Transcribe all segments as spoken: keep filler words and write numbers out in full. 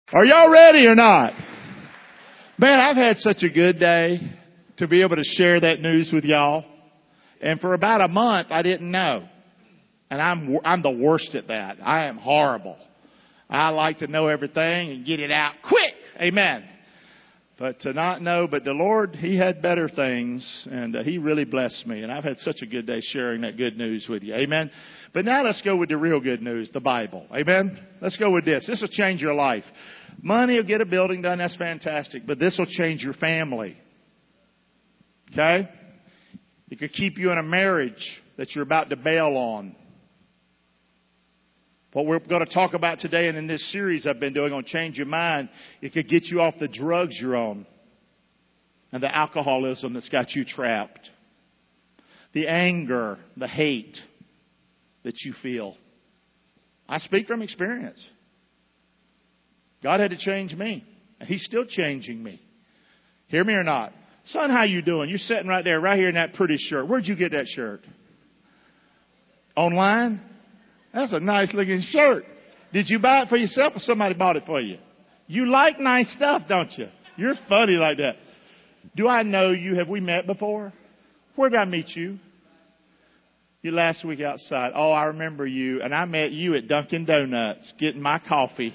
Are y'all ready or not? Man, I've had such a good day to be able to share that news with y'all. And for about a month, I didn't know. And I'm, I'm the worst at that. I am horrible. I like to know everything and get it out quick. Amen. But to not know, but the Lord, He had better things, and uh, He really blessed me. And I've had such a good day sharing that good news with you. Amen. But now let's go with the real good news, the Bible. Amen. Let's go with this. This will change your life. Money will get a building done. That's fantastic. But this will change your family. Okay? It could keep you in a marriage that you're about to bail on. What we're going to talk about today and in this series I've been doing on Change Your Mind, it could get you off the drugs you're on and the alcoholism that's got you trapped. The anger, the hate that you feel. I speak from experience. God had to change me, and He's still changing me. Hear me or not? Son, how you doing? You're sitting right there, right here in that pretty shirt. Where'd you get that shirt? Online? That's a nice looking shirt. Did you buy it for yourself or somebody bought it for you? You like nice stuff, don't you? You're funny like that. Do I know you? Have we met before? Where did I meet you? You last week outside. Oh, I remember you. And I met you at Dunkin' Donuts getting my coffee.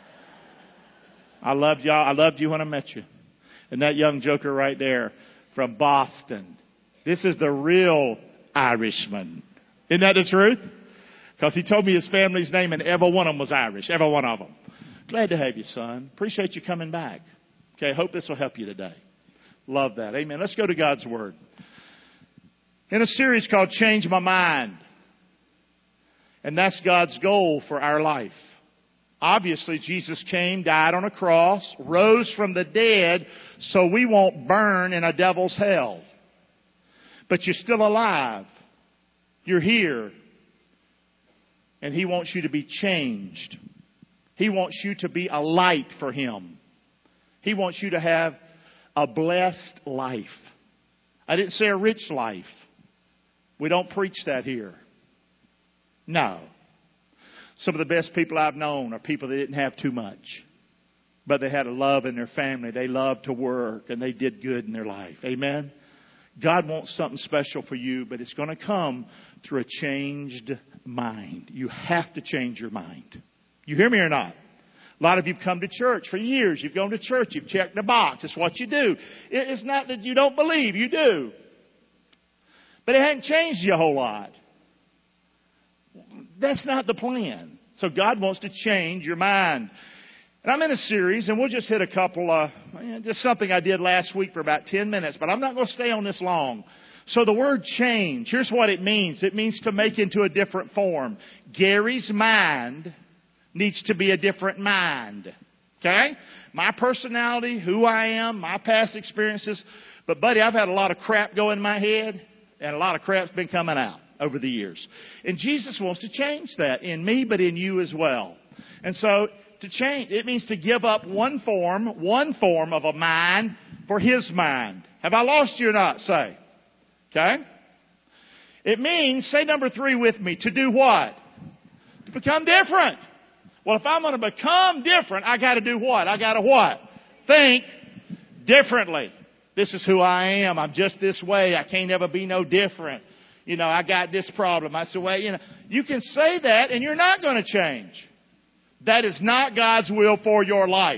I loved y'all. I loved you when I met you. And that young joker right there from Boston. This is the real Irishman. Isn't that the truth? Because he told me his family's name and every one of them was Irish. Every one of them. Glad to have you, son. Appreciate you coming back. Okay, hope this will help you today. Love that. Amen. Let's go to God's Word. In a series called Change My Mind. And that's God's goal for our life. Obviously, Jesus came, died on a cross, rose from the dead, so we won't burn in a devil's hell. But you're still alive. You're here. And He wants you to be changed. He wants you to be a light for Him. He wants you to have a blessed life. I didn't say a rich life. We don't preach that here. No. Some of the best people I've known are people that didn't have too much. But they had a love in their family. They loved to work and they did good in their life. Amen? God wants something special for you, but it's going to come through a changed mind. You have to change your mind. You hear me or not? A lot of you have come to church for years. You've gone to church. You've checked the box. It's what you do. It's not that you don't believe. You do. But it hasn't changed you a whole lot. That's not the plan. So God wants to change your mind. And I'm in a series, and we'll just hit a couple, uh, just something I did last week for about ten minutes, but I'm not going to stay on this long. So the word change, here's what it means. It means to make into a different form. Gary's mind needs to be a different mind. Okay? My personality, who I am, my past experiences. But buddy, I've had a lot of crap go in my head, and a lot of crap's been coming out over the years. And Jesus wants to change that in me, but in you as well. And so to change, it means to give up one form, one form of a mind for His mind. Have I lost you or not? Say. Okay? It means, say number three with me, to do what? To become different. Well, if I'm going to become different, I got to do what? I got to what? Think differently. This is who I am. I'm just this way. I can't ever be no different. You know, I got this problem. I said, well, you know, you can say that and you're not going to change. That is not God's will for your life.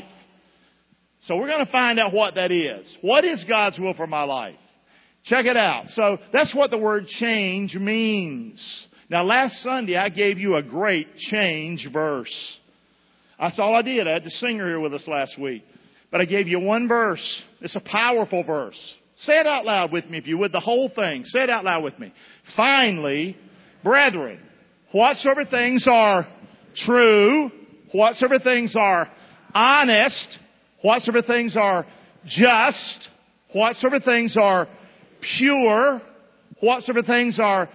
So we're going to find out what that is. What is God's will for my life? Check it out. So that's what the word change means. Now, last Sunday, I gave you a great change verse. That's all I did. I had the singer here with us last week. But I gave you one verse. It's a powerful verse. Say it out loud with me if you would, the whole thing. Say it out loud with me. Finally, brethren, whatsoever things are true, whatsoever things are honest, whatsoever things are just, whatsoever things are pure, whatsoever things are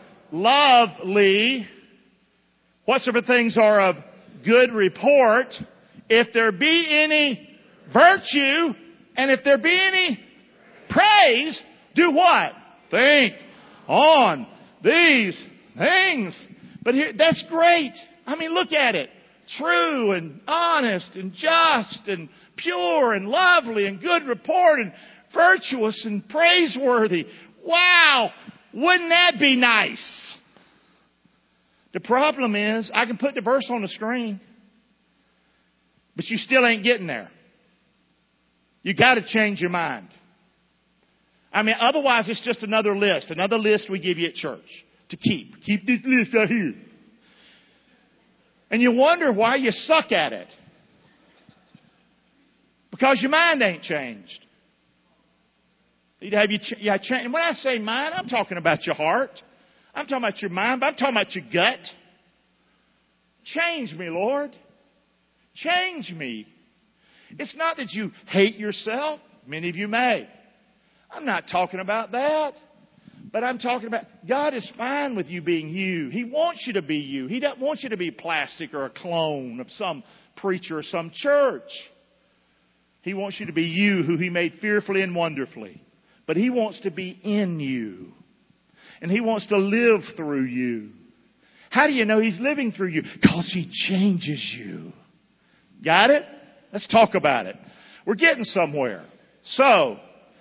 lovely, whatsoever things are of good report, if there be any virtue, and if there be any praise, do what? Think on these things. But here, that's great. I mean, look at it. true and honest and just and pure and lovely and good report and virtuous and praiseworthy. Wow! Wouldn't that be nice? The problem is, I can put the verse on the screen, but you still ain't getting there. You got to change your mind. I mean, otherwise it's just another list, another list we give you at church to keep. Keep this list out here. And you wonder why you suck at it. Because your mind ain't changed. You'd have you, ch- you have change. When I say mind, I'm talking about your heart. I'm talking about your mind, but I'm talking about your gut. Change me, Lord. Change me. It's not that you hate yourself. Many of you may. I'm not talking about that. But I'm talking about God is fine with you being you. He wants you to be you. He doesn't want you to be plastic or a clone of some preacher or some church. He wants you to be you, who He made fearfully and wonderfully. But He wants to be in you. And He wants to live through you. How do you know He's living through you? Because He changes you. Got it? Let's talk about it. We're getting somewhere. So,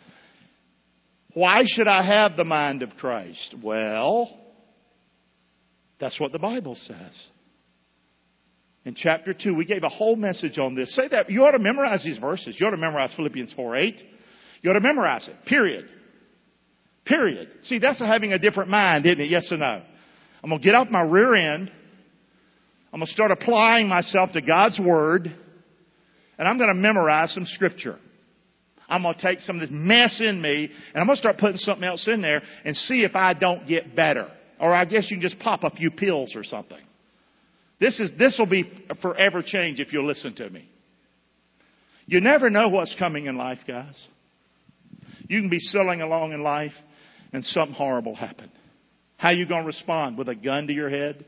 why should I have the mind of Christ? Well, that's what the Bible says. In chapter two, we gave a whole message on this. Say that. You ought to memorize these verses. You ought to memorize Philippians four eight. You ought to memorize it. Period. Period. See, that's having a different mind, isn't it? Yes or no? I'm going to get off my rear end. I'm going to start applying myself to God's Word. And I'm going to memorize some Scripture. I'm going to take some of this mess in me, and I'm going to start putting something else in there and see if I don't get better. Or I guess you can just pop a few pills or something. This is this will be a forever change if you'll listen to me. You never know what's coming in life, guys. You can be sailing along in life and something horrible happen. How are you going to respond? With a gun to your head?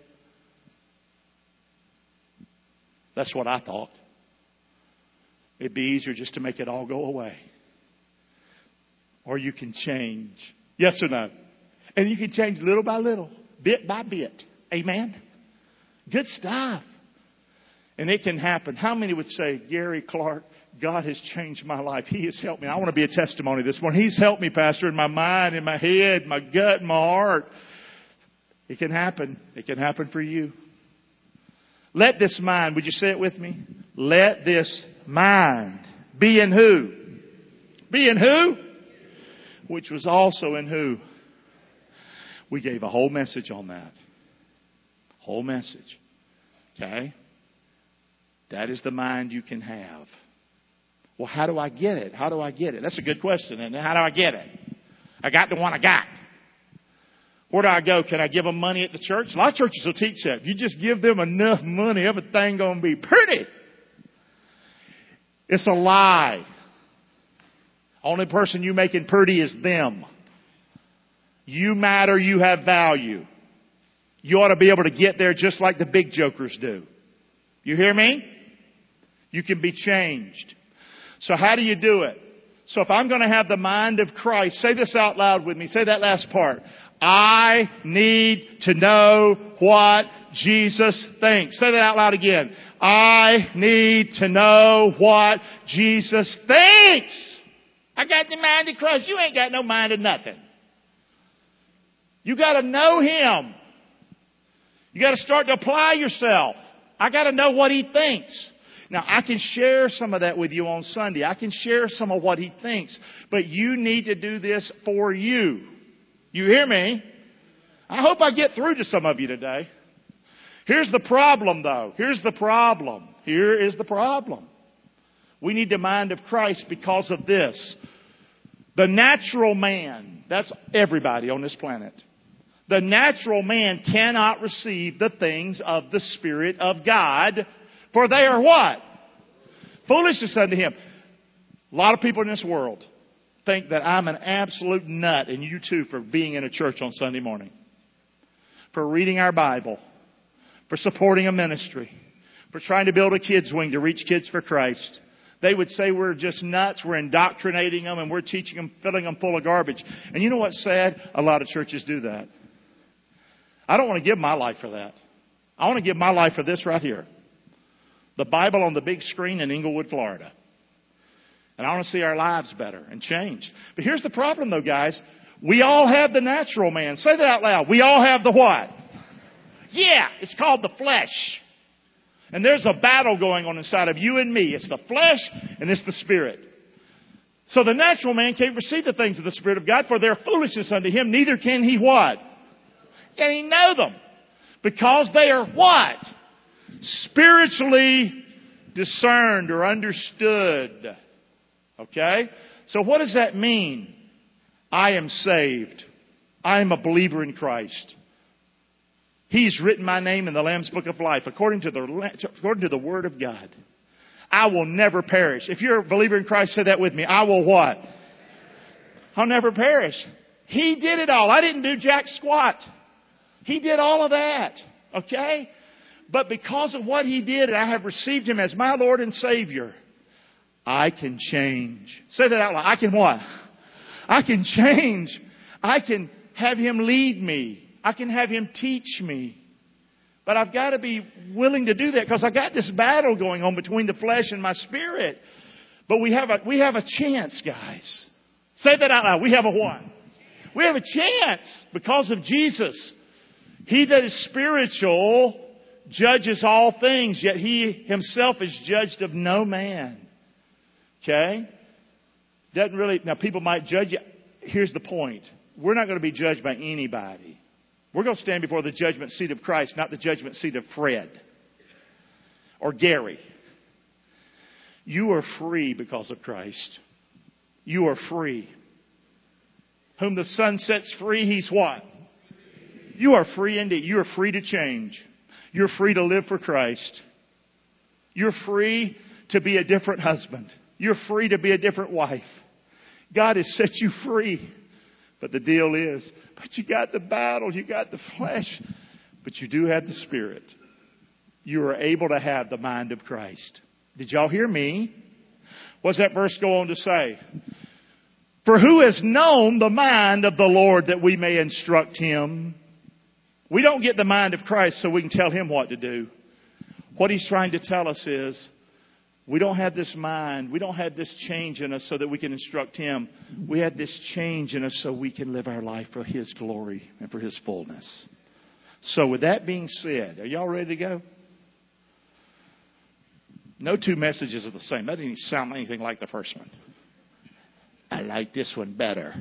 That's what I thought. It'd be easier just to make it all go away. Or you can change. Yes or no? And you can change little by little, bit by bit. Amen? Good stuff. And it can happen. How many would say, Gary Clark, God has changed my life. He has helped me. I want to be a testimony this morning. He's helped me, Pastor, in my mind, in my head, my gut, my heart. It can happen. It can happen for you. Let this mind, would you say it with me? Let this mind be in who? Be in who? Which was also in who? We gave a whole message on that. Whole message. Okay? That is the mind you can have. Well, how do I get it? How do I get it? That's a good question. And how do I get it? I got the one I got. Where do I go? Can I give them money at the church? A lot of churches will teach that. If you just give them enough money, everything's going to be pretty. It's a lie. Only person you making pretty is them. You matter. You have value. You ought to be able to get there just like the big jokers do. You hear me? You can be changed. So how do you do it? So if I'm going to have the mind of Christ, say this out loud with me. Say that last part. I need to know what Jesus thinks. Say that out loud again. I need to know what Jesus thinks. I got the mind of Christ. You ain't got no mind of nothing. You got to know Him. You got to start to apply yourself. I got to know what He thinks. Now, I can share some of that with you on Sunday. I can share some of what He thinks. But you need to do this for you. You hear me? I hope I get through to some of you today. Here's the problem, though. Here's the problem. Here is the problem. We need the mind of Christ because of this. The natural man, that's everybody on this planet. The natural man cannot receive the things of the Spirit of God, for they are what? Foolishness unto him. A lot of people in this world think that I'm an absolute nut, and you too, for being in a church on Sunday morning, for reading our Bible, for supporting a ministry, for trying to build a kids wing to reach kids for Christ. They would say we're just nuts, we're indoctrinating them, and we're teaching them, filling them full of garbage. And you know what's sad? A lot of churches do that. I don't want to give my life for that. I want to give my life for this right here. the Bible on the big screen in Inglewood, Florida. And I want to see our lives better and change. But here's the problem though, guys. We all have the natural man. Say that out loud. We all have the what? Yeah, it's called the flesh. And there's a battle going on inside of you and me. It's the flesh and it's the Spirit. So the natural man can't receive the things of the Spirit of God, for they're foolishness unto him. Neither can he what? Can he know them? Because they are what? Spiritually discerned or understood. Okay? So what does that mean? I am saved. I am a believer in Christ. He's written my name in the Lamb's Book of Life according to the, according to the Word of God. I will never perish. If you're a believer in Christ, say that with me. I will what? I'll never perish. He did it all. I didn't do jack squat. He did all of that. Okay? But because of what He did, and I have received Him as my Lord and Savior, I can change. Say that out loud. I can what? I can change. I can have Him lead me. I can have Him teach me. But I've got to be willing to do that because I've got this battle going on between the flesh and my spirit. But we have a, we have a chance, guys. Say that out loud. We have a what? We have a chance because of Jesus. He that is spiritual judges all things, yet He Himself is judged of no man. Okay? Doesn't really, now people might judge you. Here's the point. We're not going to be judged by anybody. We're going to stand before the judgment seat of Christ, not the judgment seat of Fred or Gary. You are free because of Christ. You are free. Whom the Son sets free, He's what? You are free indeed. You are free to change. You're free to live for Christ. You're free to be a different husband. You're free to be a different wife. God has set you free. But the deal is, but you got the battle, you got the flesh, but you do have the Spirit. You are able to have the mind of Christ. Did y'all hear me? What's that verse go on to say? For who has known the mind of the Lord that we may instruct Him? We don't get the mind of Christ so we can tell Him what to do. What He's trying to tell us is, we don't have this mind. We don't have this change in us so that we can instruct Him. We have this change in us so we can live our life for His glory and for His fullness. So with that being said, are y'all ready to go? No two messages are the same. That didn't sound anything like the first one. I like this one better.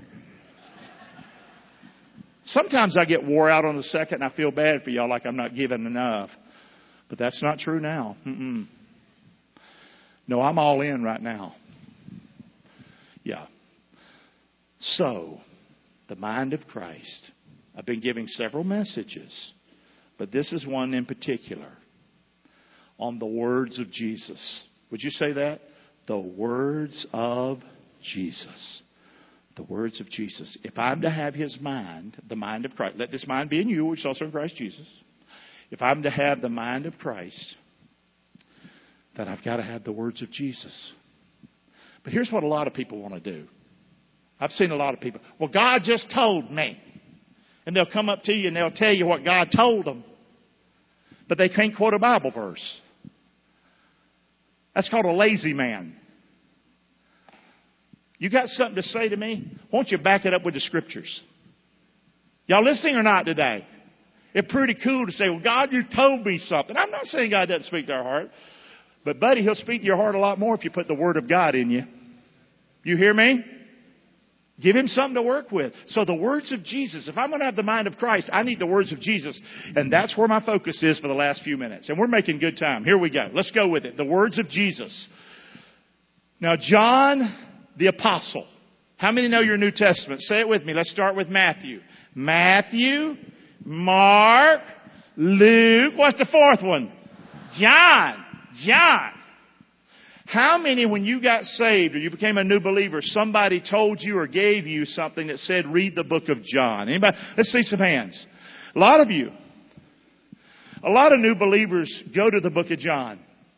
Sometimes I get wore out on the second and I feel bad for y'all like I'm not giving enough. But that's not true now. Mm-mm. No, I'm all in right now. Yeah. So, the mind of Christ. I've been giving several messages, but this is one in particular on the words of Jesus. Would you say that? The words of Jesus. The words of Jesus. If I'm to have His mind, the mind of Christ, let this mind be in you, which is also in Christ Jesus. If I'm to have the mind of Christ, then I've got to have the words of Jesus. But here's what a lot of people want to do. I've seen a lot of people. Well, God just told me. And they'll come up to you and they'll tell you what God told them. But they can't quote a Bible verse. That's called a lazy man. You got something to say to me? Won't you back it up with the Scriptures? Y'all listening or not today? It's pretty cool to say, well, God, you told me something. I'm not saying God doesn't speak to our heart. But, buddy, He'll speak to your heart a lot more if you put the Word of God in you. You hear me? Give Him something to work with. So the words of Jesus, if I'm going to have the mind of Christ, I need the words of Jesus. And that's where my focus is for the last few minutes. And we're making good time. Here we go. Let's go with it. The words of Jesus. Now, John the Apostle. How many know your New Testament? Say it with me. Let's start with Matthew. Matthew, Mark, Luke. What's the fourth one? John. John. How many, when you got saved or you became a new believer, somebody told you or gave you something that said, read the book of John? Anybody? Let's see some hands. A lot of you. A lot of new believers go to the book of John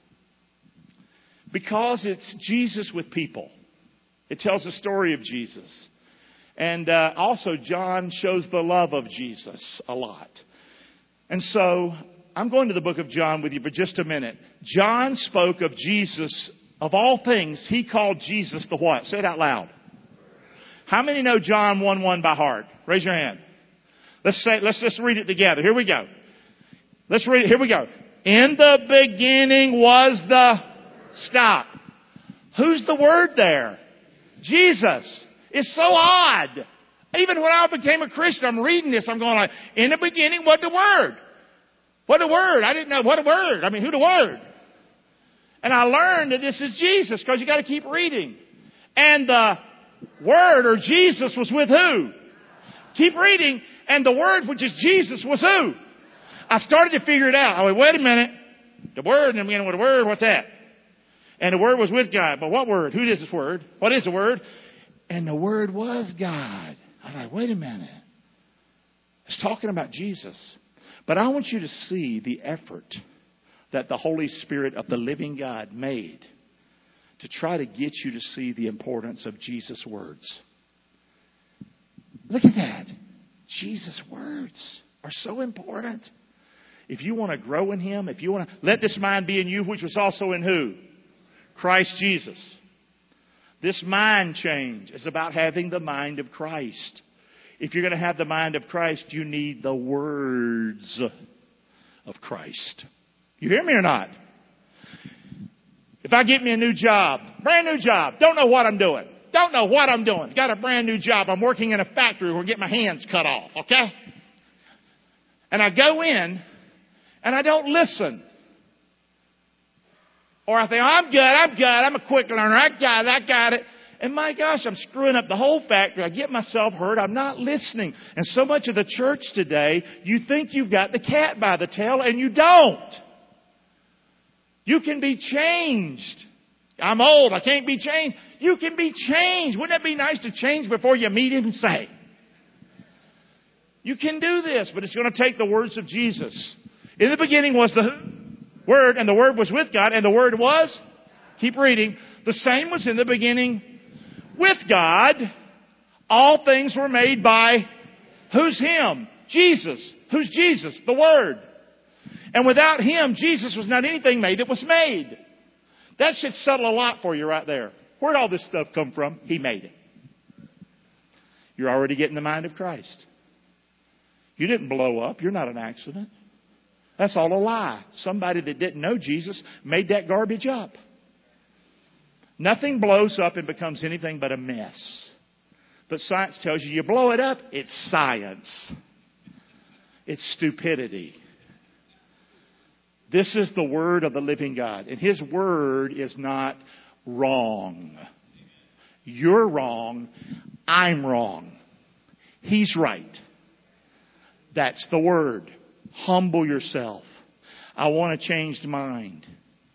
because it's Jesus with people. It tells the story of Jesus. And uh, also John shows the love of Jesus a lot. And so I'm going to the book of John with you for just a minute. John spoke of Jesus, of all things, he called Jesus the what? Say it out loud. How many know John one one by heart? Raise your hand. Let's say, let's just read it together. Here we go. Let's read it. Here we go. In the beginning was the, stop. Who's the word there? Jesus. It's so odd. Even when I became a Christian, I'm reading this, I'm going like, in the beginning was the word. What a word. I didn't know. What a word. I mean, who the word? And I learned that this is Jesus because you got to keep reading. And the word or Jesus was with who? Keep reading. And the word, which is Jesus, was who? I started to figure it out. I went, wait a minute. The word, and then beginning with the word, what's that? And the word was with God. But what word? Who is this word? What is the word? And the word was God. I was like, wait a minute. It's talking about Jesus. But I want you to see the effort that the Holy Spirit of the living God made to try to get you to see the importance of Jesus' words. Look at that. Jesus' words are so important. If you want to grow in Him, if you want to let this mind be in you, which was also in who? Christ Jesus. This mind change is about having the mind of Christ. If you're going to have the mind of Christ, you need the words of Christ. You hear me or not? If I get me a new job, brand new job, don't know what I'm doing. Don't know what I'm doing. Got a brand new job. I'm working in a factory where I get my hands cut off, okay? And I go in and I don't listen. Or I think, oh, I'm good, I'm good, I'm a quick learner, I got it, I got it. And my gosh, I'm screwing up the whole factory. I get myself hurt. I'm not listening. And so much of the church today, you think you've got the cat by the tail, and you don't. You can be changed. I'm old. I can't be changed. You can be changed. Wouldn't that be nice to change before you meet Him and say? You can do this, but it's going to take the words of Jesus. In the beginning was the Word, and the Word was with God, and the Word was, keep reading, the same was in the beginning with God. All things were made by, who's Him? Jesus. Who's Jesus? The Word. And without Him, Jesus was not anything made that was made. That should settle a lot for you right there. Where'd all this stuff come from? He made it. You're already getting the mind of Christ. You didn't blow up. You're not an accident. That's all a lie. Somebody that didn't know Jesus made that garbage up. Nothing blows up and becomes anything but a mess. But science tells you, you blow it up, it's science. It's stupidity. This is the Word of the living God. And His Word is not wrong. You're wrong. I'm wrong. He's right. That's the Word. Humble yourself. I want a changed mind.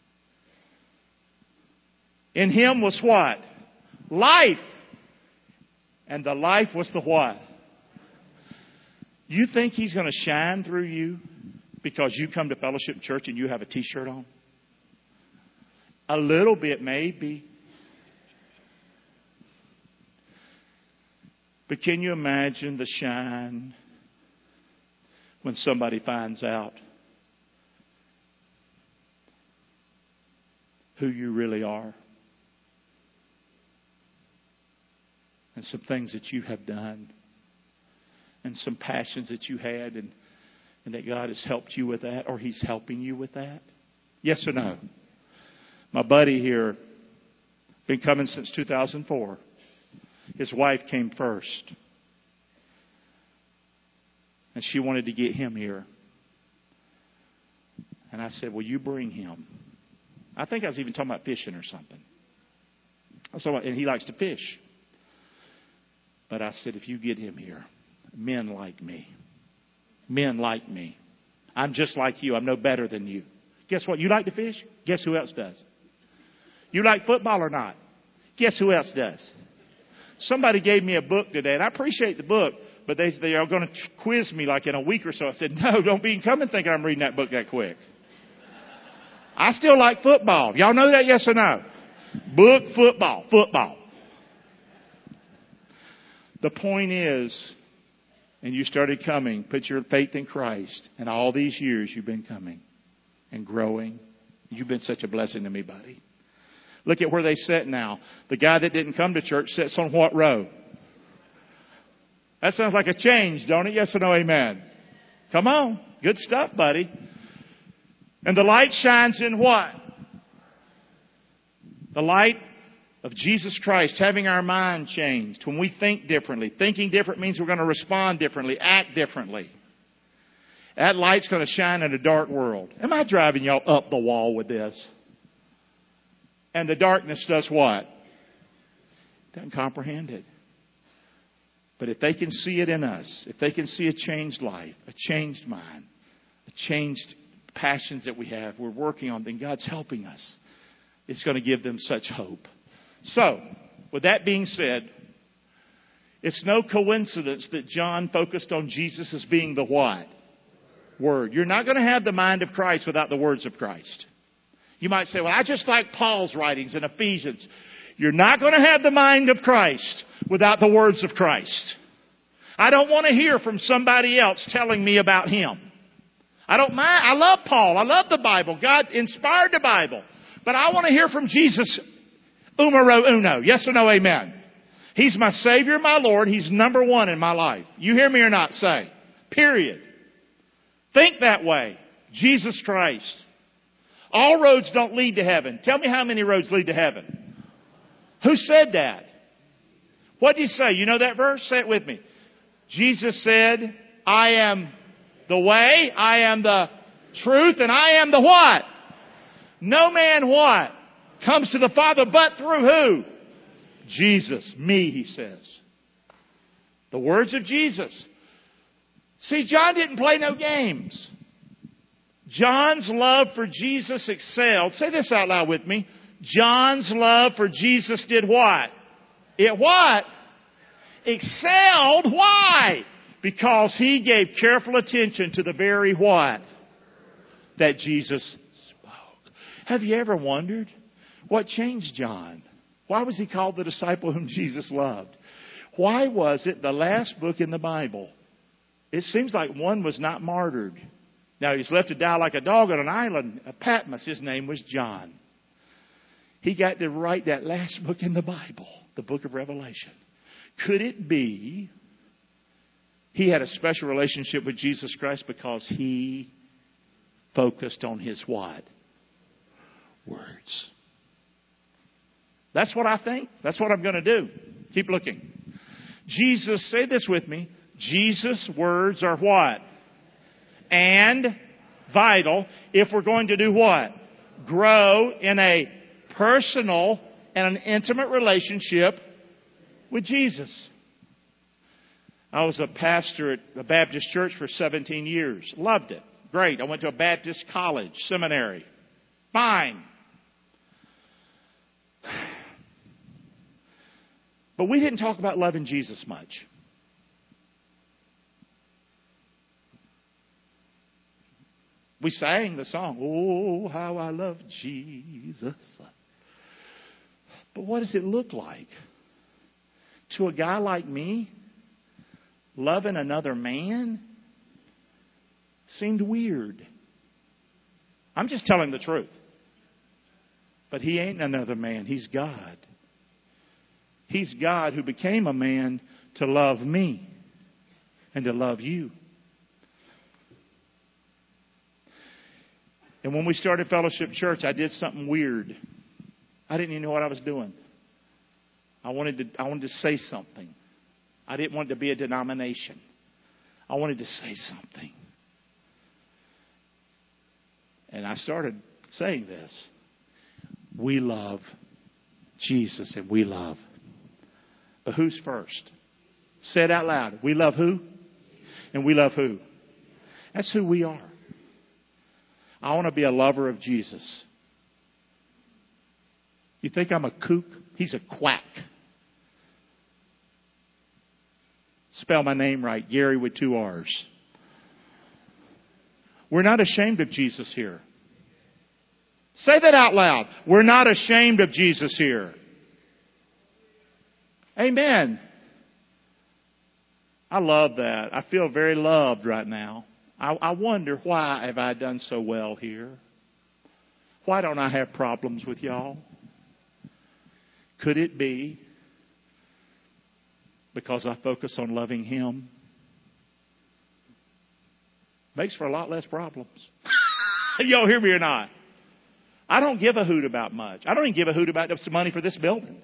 In Him was what? Life. And the life was the what? You think He's going to shine through you because you come to Fellowship Church and you have a t-shirt on? A little bit, maybe. But can you imagine the shine when somebody finds out who you really are? And some things that you have done. And some passions that you had. And, and that God has helped you with that. Or He's helping you with that. Yes or no? My buddy here, been coming since two thousand four. His wife came first. And she wanted to get him here. And I said, well, you bring him. I think I was even talking about fishing or something. So, and he likes to fish. But I said, if you get him here, men like me. Men like me. I'm just like you. I'm no better than you. Guess what? You like to fish? Guess who else does? You like football or not? Guess who else does? Somebody gave me a book today, and I appreciate the book, but they, they are going to quiz me like in a week or so. I said, no, don't be coming thinking I'm reading that book that quick. I still like football. Y'all know that, yes or no? Book, football, football. The point is, and you started coming, put your faith in Christ, and all these years you've been coming and growing. You've been such a blessing to me, buddy. Look at where they sit now. The guy that didn't come to church sits on what row? That sounds like a change, don't it? Yes or no, amen? Come on. Good stuff, buddy. And the light shines in what? The light of Jesus Christ, having our mind changed. When we think differently. Thinking different means we're going to respond differently, act differently. That light's going to shine in a dark world. Am I driving y'all up the wall with this? And the darkness does what? Doesn't comprehend it. But if they can see it in us, if they can see a changed life, a changed mind, a changed passions that we have, we're working on, then God's helping us. It's going to give them such hope. So, with that being said, it's no coincidence that John focused on Jesus as being the what? Word. You're not going to have the mind of Christ without the words of Christ. You might say, well, I just like Paul's writings in Ephesians. You're not going to have the mind of Christ without the words of Christ. I don't want to hear from somebody else telling me about him. I don't mind. I love Paul. I love the Bible. God inspired the Bible. But I want to hear from Jesus. Umero uno. Yes or no, amen. He's my Savior, my Lord. He's number one in my life. You hear me or not? Say. Period. Think that way. Jesus Christ. All roads don't lead to heaven. Tell me how many roads lead to heaven. Who said that? What did he say? You know that verse? Say it with me. Jesus said, I am the way, I am the truth, and I am the what? No man what? Comes to the Father but through who? Jesus. Me, he says. The words of Jesus. See, John didn't play no games. John's love for Jesus excelled. Say this out loud with me. John's love for Jesus did what? It what? Excelled. Why? Because he gave careful attention to the very what? That Jesus spoke. Have you ever wondered what changed John? Why was he called the disciple whom Jesus loved? Why was it the last book in the Bible? It seems like one was not martyred. Now, he was left to die like a dog on an island of Patmos. His name was John. He got to write that last book in the Bible, the book of Revelation. Could it be he had a special relationship with Jesus Christ because he focused on his what? Words. That's what I think. That's what I'm going to do. Keep looking. Jesus, say this with me. Jesus' words are what? And vital if we're going to do what? Grow in a personal and an intimate relationship with Jesus. I was a pastor at a Baptist church for seventeen years. Loved it. Great. I went to a Baptist college, seminary. Fine. But we didn't talk about loving Jesus much. We sang the song, oh, how I love Jesus. But what does it look like? To a guy like me, loving another man seemed weird. I'm just telling the truth. But he ain't another man. He's God. He's God who became a man to love me and to love you. And when we started Fellowship Church, I did something weird. I didn't even know what I was doing. I wanted to, I wanted to say something. I didn't want it to be a denomination. I wanted to say something. And I started saying this. We love Jesus and we love. But who's first? Say it out loud. We love who? And we love who? That's who we are. I want to be a lover of Jesus. You think I'm a kook? He's a quack. Spell my name right. Gary with two R's. We're not ashamed of Jesus here. Say that out loud. We're not ashamed of Jesus here. Amen. I love that. I feel very loved right now. I, I wonder, why have I done so well here? Why don't I have problems with y'all? Could it be because I focus on loving Him? Makes for a lot less problems. Y'all hear me or not? I don't give a hoot about much. I don't even give a hoot about some money for this building.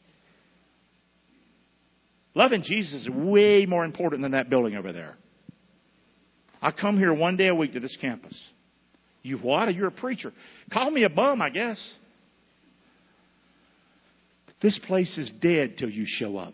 Loving Jesus is way more important than that building over there. I come here one day a week to this campus. You what? You're a preacher. Call me a bum, I guess. This place is dead till you show up.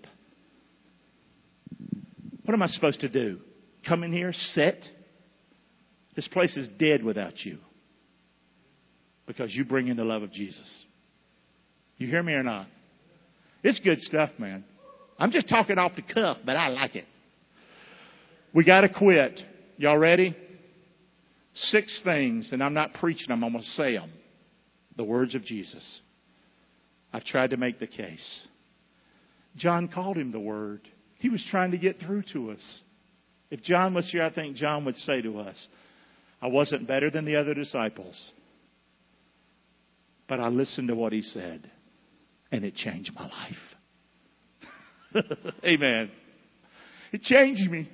What am I supposed to do? Come in here, sit? This place is dead without you. Because you bring in the love of Jesus. You hear me or not? It's good stuff, man. I'm just talking off the cuff, but I like it. We got to quit. Y'all ready? Six things, and I'm not preaching them, I'm going to say them. The words of Jesus. I've tried to make the case. John called Him the Word. He was trying to get through to us. If John was here, I think John would say to us, I wasn't better than the other disciples, but I listened to what he said, and it changed my life. Amen. It changed me.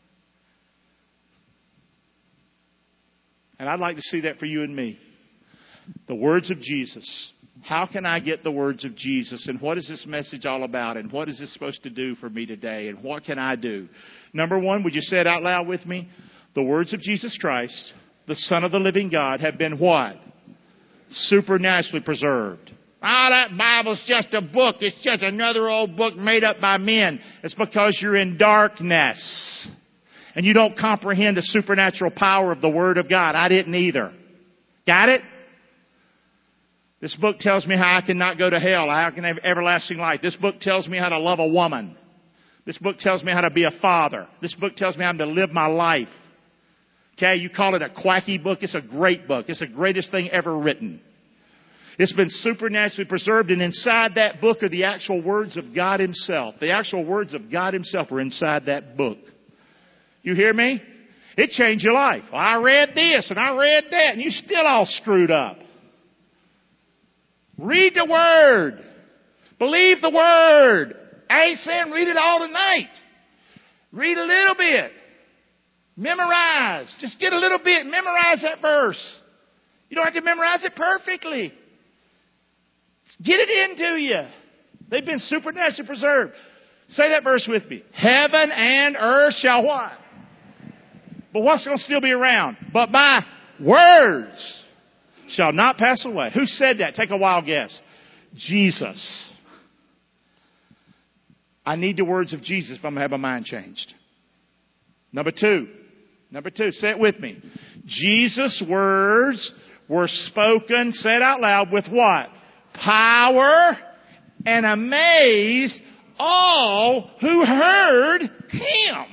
And I'd like to see that for you and me. The words of Jesus. How can I get the words of Jesus? And what is this message all about? And what is this supposed to do for me today? And what can I do? Number one, would you say it out loud with me? The words of Jesus Christ, the Son of the living God, have been what? Supernaturally preserved. Ah, that Bible's just a book. It's just another old book made up by men. It's because you're in darkness. And you don't comprehend the supernatural power of the Word of God. I didn't either. Got it? This book tells me how I cannot go to hell, how I can have everlasting life. This book tells me how to love a woman. This book tells me how to be a father. This book tells me how to live my life. Okay, you call it a quacky book. It's a great book. It's the greatest thing ever written. It's been supernaturally preserved, and inside that book are the actual words of God Himself. The actual words of God Himself are inside that book. You hear me? It changed your life. Well, I read this and I read that, and you're still all screwed up. Read the Word. Believe the Word. I ain't saying read it all tonight. Read a little bit. Memorize. Just get a little bit. Memorize that verse. You don't have to memorize it perfectly. Get it into you. They've been supernaturally preserved. Say that verse with me. Heaven and earth shall what? But what's going to still be around? But my words shall not pass away. Who said that? Take a wild guess. Jesus. I need the words of Jesus if I'm going to have my mind changed. Number two. Number two. Say it with me. Jesus' words were spoken, said out loud, with what? Power, and amazed all who heard Him.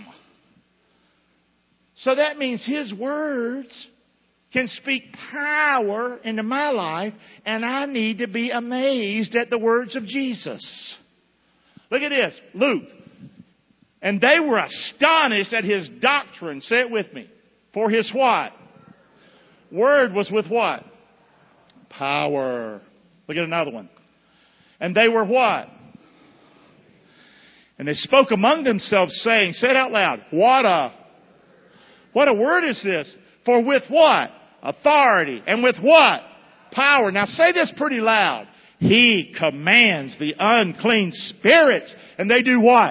So that means His words can speak power into my life, and I need to be amazed at the words of Jesus. Look at this. Luke. And they were astonished at His doctrine. Say it with me. For His what? Word was with what? Power. Look at another one. And they were what? And they spoke among themselves, saying, say it out loud, what a, what a word is this? For with what? Authority. And with what? Power. Now say this pretty loud. He commands the unclean spirits. And they do what?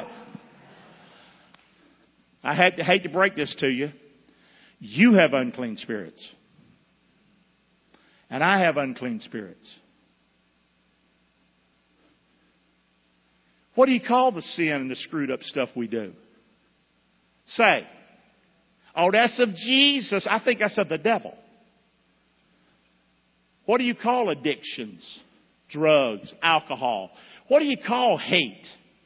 I hate to, hate to break this to you. You have unclean spirits. And I have unclean spirits. What do you call the sin and the screwed up stuff we do? Say, oh, that's of Jesus. I think that's of the devil. What do you call addictions? Drugs, alcohol. What do you call hate?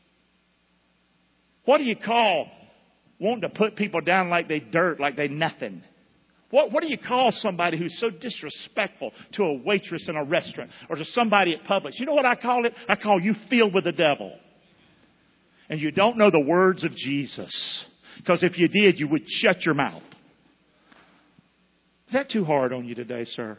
What do you call wanting to put people down like they dirt, like they nothing? What, what do you call somebody who's so disrespectful to a waitress in a restaurant or to somebody at Publix? You know what I call it? I call you filled with the devil. And you don't know the words of Jesus. Because if you did, you would shut your mouth. Is that too hard on you today, sir?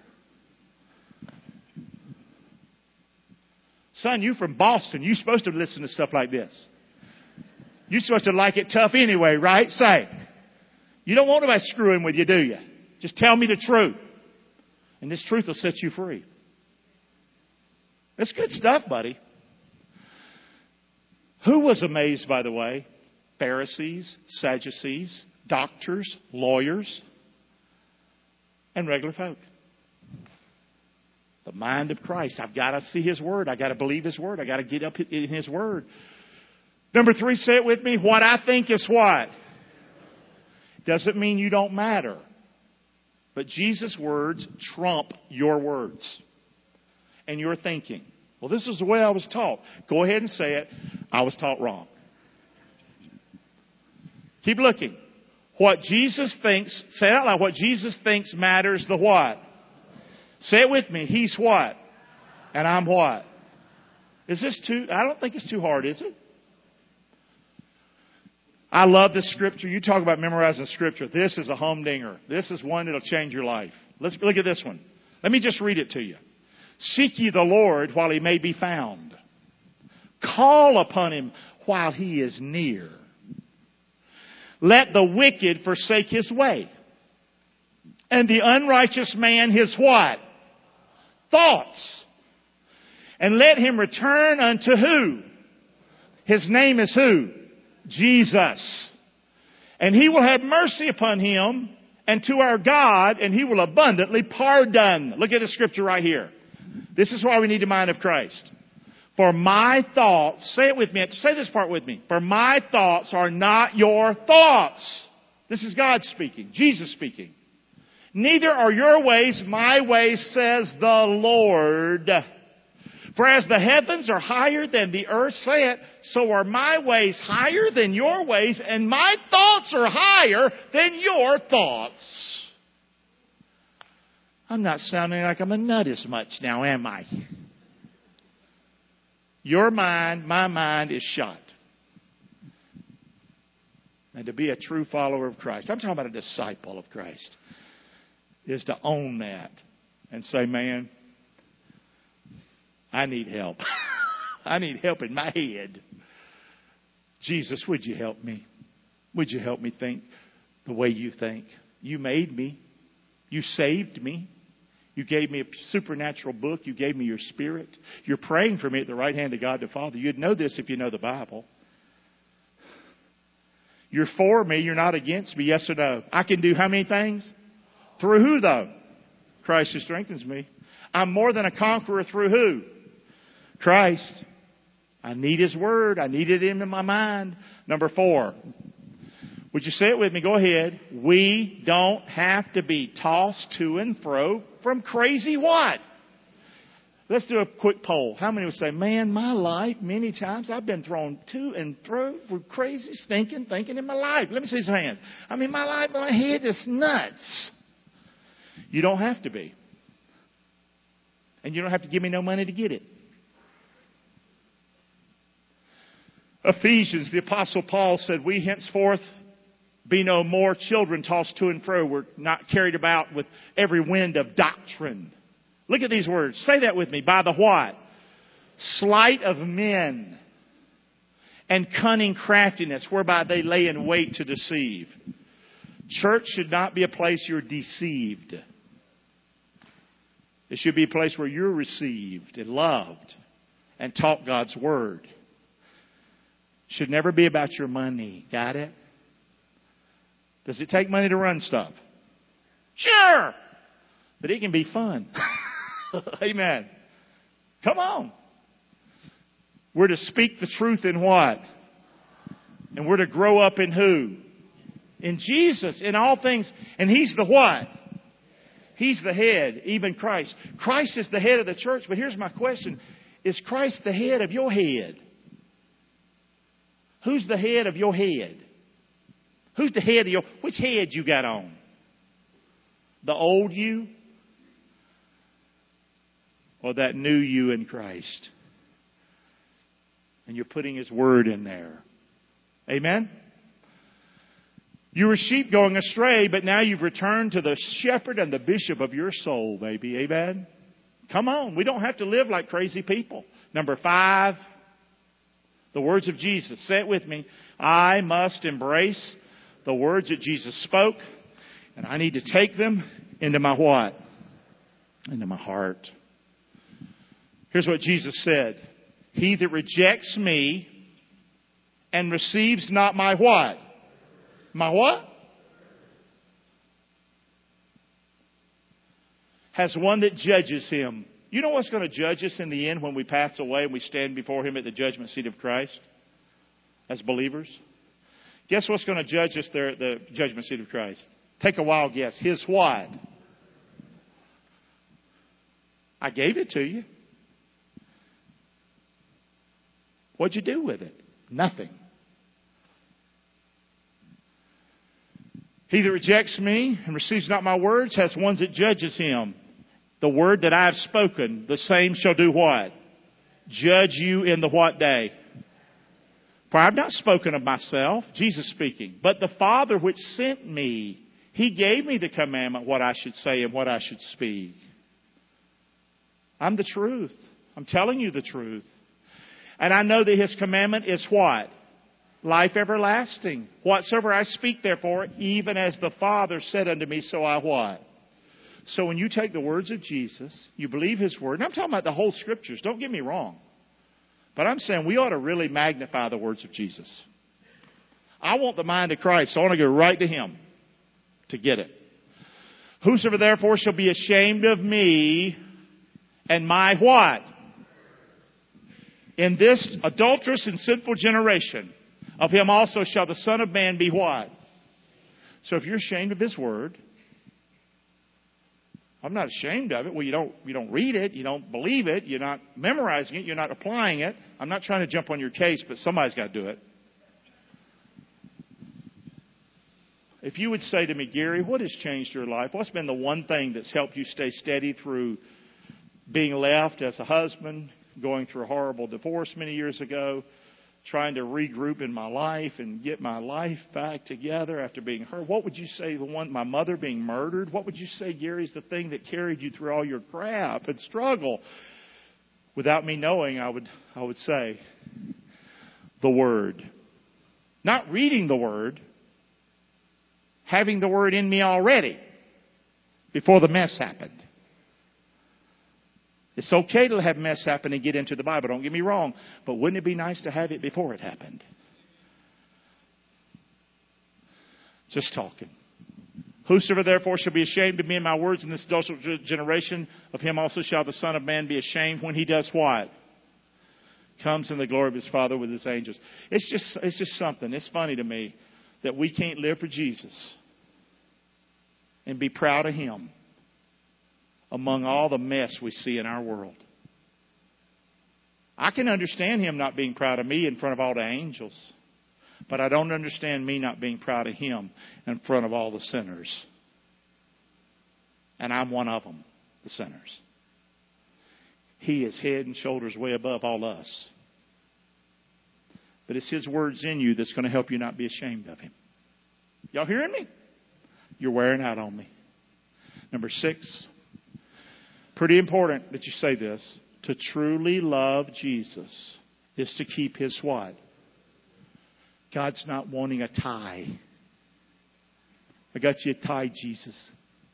Son, you from Boston. You're supposed to listen to stuff like this. You're supposed to like it tough anyway, right? Say. You don't want nobody screwing with you, do you? Just tell me the truth. And this truth will set you free. That's good stuff, buddy. Who was amazed, by the way? Pharisees, Sadducees, doctors, lawyers, and regular folk. The mind of Christ. I've got to see His Word. I've got to believe His Word. I've got to get up in His Word. Number three, say it with me. What I think is what? Doesn't mean you don't matter. But Jesus' words trump your words and your thinking. Well, this is the way I was taught. Go ahead and say it. I was taught wrong. Keep looking. What Jesus thinks, say it out loud. What Jesus thinks matters the what? Say it with me. He's what? And I'm what? Is this too, I don't think it's too hard, is it? I love this scripture. You talk about memorizing scripture. This is a humdinger. This is one that'll change your life. Let's look at this one. Let me just read it to you. Seek ye the Lord while He may be found. Call upon Him while He is near. Let the wicked forsake his way. And the unrighteous man his what? Thoughts. And let him return unto who? His name is who? Jesus. And He will have mercy upon him and to our God, and He will abundantly pardon. Look at the scripture right here. This is why we need the mind of Christ. For my thoughts, say it with me, say this part with me. For my thoughts are not your thoughts. This is God speaking, Jesus speaking. Neither are your ways my ways, says the Lord. For as the heavens are higher than the earth, say it, so are my ways higher than your ways, and my thoughts are higher than your thoughts. I'm not sounding like I'm a nut as much now, am I? Your mind, my mind is shot. And to be a true follower of Christ, I'm talking about a disciple of Christ, is to own that and say, man, I need help. I need help in my head. Jesus, would you help me? Would you help me think the way you think? You made me. You saved me. You gave me a supernatural book. You gave me your Spirit. You're praying for me at the right hand of God the Father. You'd know this if you know the Bible. You're for me. You're not against me. Yes or no? I can do how many things? Through who though? Christ who strengthens me. I'm more than a conqueror through who? Christ. I need His Word. I need it in my mind. Number four. Would you say it with me? Go ahead. We don't have to be tossed to and fro from crazy what? Let's do a quick poll. How many would say, man, my life, many times I've been thrown to and fro for crazy, stinking thinking in my life. Let me see some hands. I mean, my life, my head is nuts. You don't have to be. And you don't have to give me no money to get it. Ephesians, the Apostle Paul said, we henceforth be no more children tossed to and fro. We're not carried about with every wind of doctrine. Look at these words. Say that with me. By the what? Sleight of men and cunning craftiness, whereby they lay in wait to deceive. Church should not be a place you're deceived. It should be a place where you're received and loved and taught God's Word. Should never be about your money. Got it? Does it take money to run stuff? Sure. But it can be fun. Amen. Come on. We're to speak the truth in what? And we're to grow up in who? In Jesus. In all things. And He's the what? He's the head. Even Christ. Christ is the head of the church. But here's my question. Is Christ the head of your head? Who's the head of your head? Who's the head of your... Which head you got on? The old you? Or that new you in Christ? And you're putting His Word in there. Amen? You were sheep going astray, but now you've returned to the shepherd and the bishop of your soul, baby. Amen? Come on. We don't have to live like crazy people. Number five, the words of Jesus. Say it with me. I must embrace the words that Jesus spoke, and I need to take them into my what? Into my heart. Here's what Jesus said. He that rejects me and receives not my what? My what? Has one that judges him. You know what's going to judge us in the end when we pass away and we stand before Him at the judgment seat of Christ as believers? Guess what's going to judge us there at the judgment seat of Christ? Take a wild guess. His what? I gave it to you. What'd you do with it? Nothing. He that rejects me and receives not my words has one that judges him. The word that I have spoken, the same shall do what? Judge you in the what day? For I have not spoken of myself, Jesus speaking, but the Father which sent me, He gave me the commandment what I should say and what I should speak. I'm the truth. I'm telling you the truth. And I know that His commandment is what? Life everlasting. Whatsoever I speak, therefore, even as the Father said unto me, so I what? So when you take the words of Jesus, you believe His word, and I'm talking about the whole Scriptures, don't get me wrong. But I'm saying we ought to really magnify the words of Jesus. I want the mind of Christ, so I want to go right to Him to get it. Whosoever therefore shall be ashamed of me and my what? In this adulterous and sinful generation, of him also shall the Son of Man be what? So if you're ashamed of His word, I'm not ashamed of it. Well, you don't, you don't read it. You don't believe it. You're not memorizing it. You're not applying it. I'm not trying to jump on your case, but somebody's got to do it. If you would say to me, Gary, what has changed your life? What's been the one thing that's helped you stay steady through being left as a husband, going through a horrible divorce many years ago, trying to regroup in my life and get my life back together after being hurt? What would you say, the one, my mother being murdered? What would you say, Gary, is the thing that carried you through all your crap and struggle? Without me knowing, I would, I would say, the Word. Not reading the Word, having the Word in me already before the mess happened. It's okay to have mess happen and get into the Bible. Don't get me wrong. But wouldn't it be nice to have it before it happened? Just talking. Whosoever therefore shall be ashamed of me and my words in this adulterous generation, of him also shall the Son of Man be ashamed when He does what? Comes in the glory of His Father with His angels. It's just, it's just something. It's funny to me that we can't live for Jesus and be proud of Him among all the mess we see in our world. I can understand Him not being proud of me in front of all the angels. But I don't understand me not being proud of Him in front of all the sinners. And I'm one of them, the sinners. He is head and shoulders way above all us. But it's His words in you that's going to help you not be ashamed of Him. Y'all hearing me? You're wearing out on me. Number six. Pretty important that you say this. To truly love Jesus is to keep His what? God's not wanting a tie. I got you a tie, Jesus.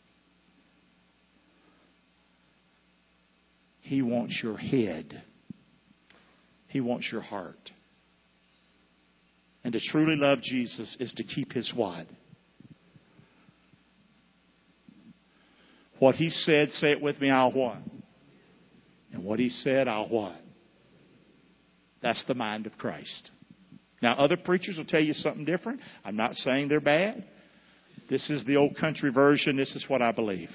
He wants your head. He wants your heart. And to truly love Jesus is to keep His what? What He said, say it with me, I'll what? And what He said, I'll what? That's the mind of Christ. Now, other preachers will tell you something different. I'm not saying they're bad. This is the old country version. This is what I believe.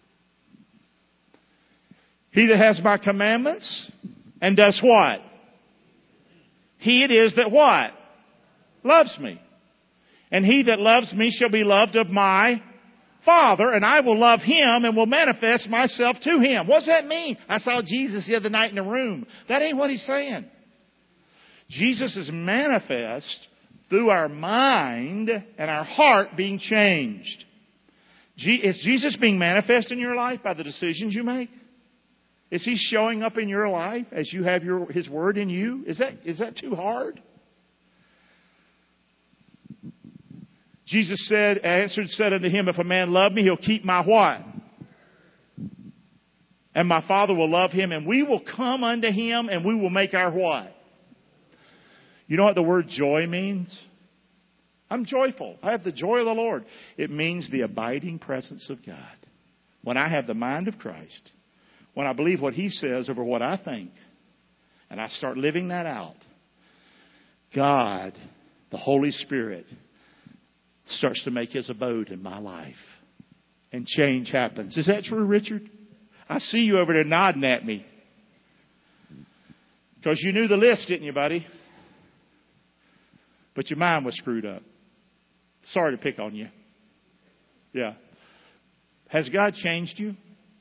He that has my commandments and does what? He it is that what? Loves me. And he that loves me shall be loved of my Father, and I will love him and will manifest myself to him. What does that mean? I saw Jesus the other night in the room. That ain't what He's saying. Jesus is manifest through our mind and our heart being changed. Is Jesus being manifest in your life by the decisions you make? Is He showing up in your life as you have your His Word in you? Is that, is that too hard? Jesus said, answered, said unto him, if a man love me, he'll keep my what? And my Father will love him, and we will come unto him, and we will make our what? You know what the word joy means? I'm joyful. I have the joy of the Lord. It means the abiding presence of God. When I have the mind of Christ, when I believe what He says over what I think, and I start living that out, God, the Holy Spirit, starts to make His abode in my life. And change happens. Is that true, Richard? I see you over there nodding at me. Because you knew the list, didn't you, buddy? But your mind was screwed up. Sorry to pick on you. Yeah. Has God changed you?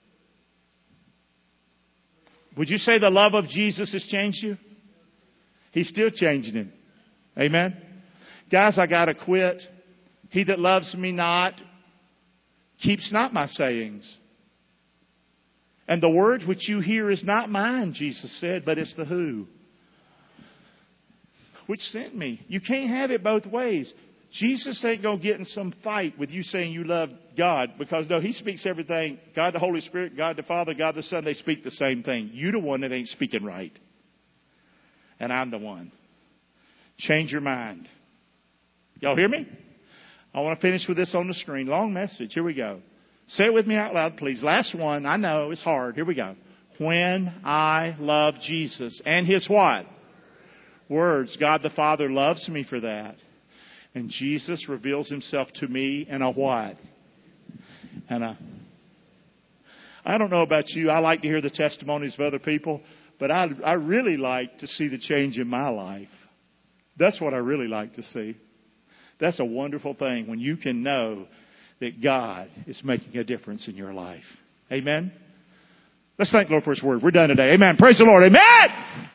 Would you say the love of Jesus has changed you? He's still changing him. Amen? Guys, I got to quit. He that loves me not keeps not my sayings. And the word which you hear is not mine, Jesus said, but it's the who. Which sent me. You can't have it both ways. Jesus ain't going to get in some fight with you saying you love God. Because no, He speaks everything. God the Holy Spirit, God the Father, God the Son, they speak the same thing. You're the one that ain't speaking right. And I'm the one. Change your mind. Y'all hear me? I want to finish with this on the screen. Long message. Here we go. Say it with me out loud, please. Last one. I know it's hard. Here we go. When I love Jesus and His what? Words. God the Father loves me for that. And Jesus reveals Himself to me in a what? And a... I don't know about you. I like to hear the testimonies of other people. But I, I really like to see the change in my life. That's what I really like to see. That's a wonderful thing when you can know that God is making a difference in your life. Amen? Let's thank the Lord for His Word. We're done today. Amen. Praise the Lord. Amen!